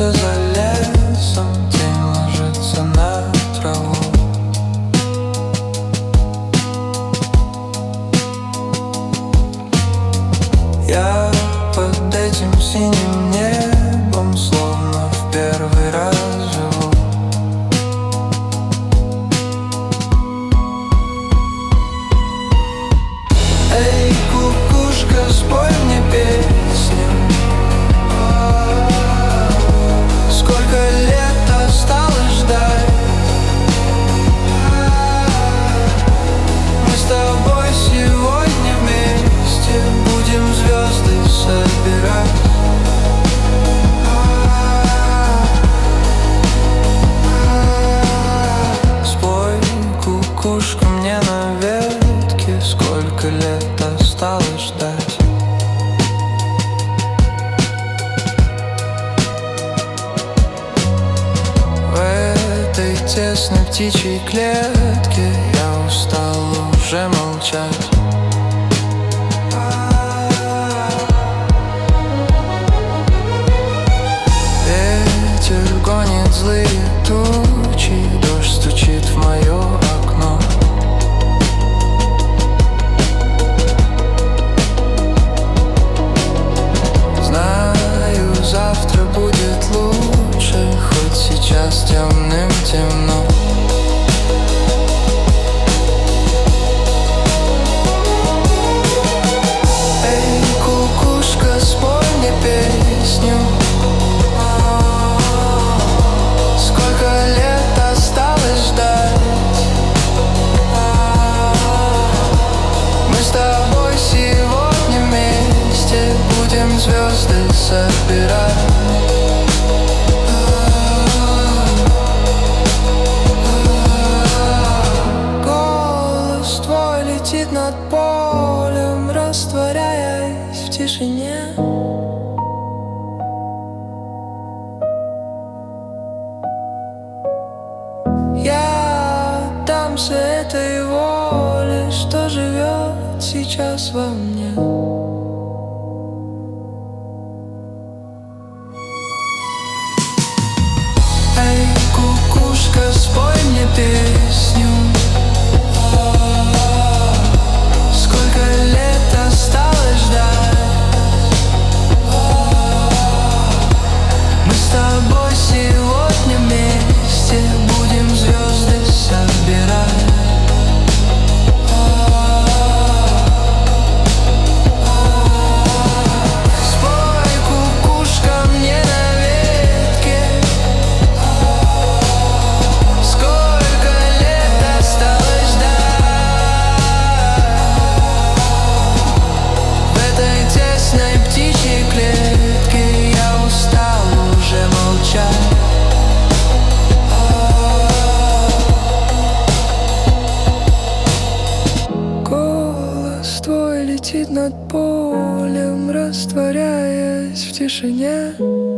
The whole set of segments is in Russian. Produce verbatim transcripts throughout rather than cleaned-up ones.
Солнце за лесом, тень ложится на траву. Я под этим синим небом словно в первый раз живу. Эй, кукушка, спой мне песню. Сколько лет осталось ждать? Мы с тобой сегодня вместе будем звезды собирать. Спой, кукушка, мне на ветке, сколько лет осталось ждать? В этой тесной птичьей клетке я устал уже молчать. Ветер гонит злые тучи, дождь стучит в мое окно. Знаю, завтра будет лучше, хоть сейчас темным темно. Эй, кукушка, спой мне песню. Сколько лет осталось ждать? Мы с тобой сегодня вместе будем звезды собирать. Голос твой летит над полем, растворяясь в тишине. Я отдамся этой воле, что живет сейчас во мне. Эй, кукушка, спой мне песню. Сколько лет осталось ждать? Мы с тобой сегодня вместе будем звезды собирать. Спой, кукушка, мне на ветке. Сколько лет осталось ждать? В этой тесной птичьей клетке я устал уже молчать. Голос твой летит над полем, растворяясь в тишине.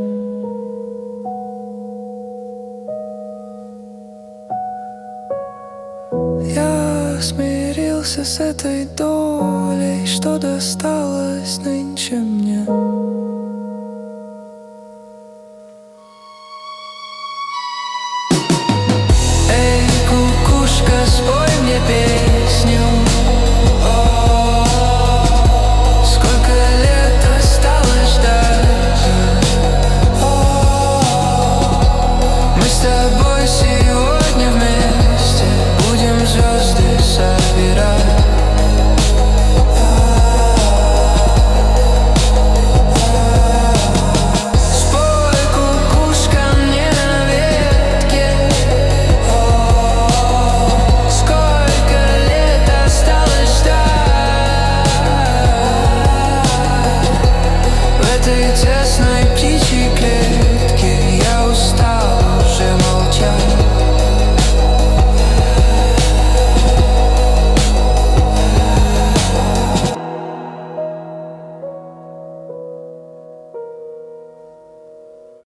Я смирился с этой долей, что досталось нынче мне.